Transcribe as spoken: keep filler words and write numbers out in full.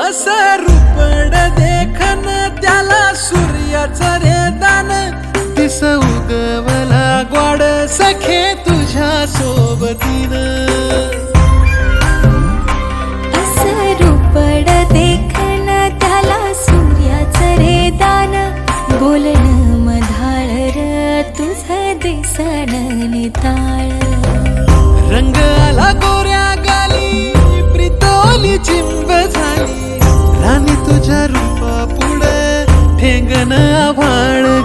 असं रूपड देखन त्याला सूर्याचं रे दान दिस उगवला ग्वाड सखे तुझ्या सोबतीनं असं रूपड देखन त्याला सूर्याचं रे दान बोलणं मधाळ र तुझं दिसन निताळ रंग आला गोऱ्या गाली प्रितोली चिंब झाली राणी तुझ्या रूपा पुढे ठेंगण आभाळ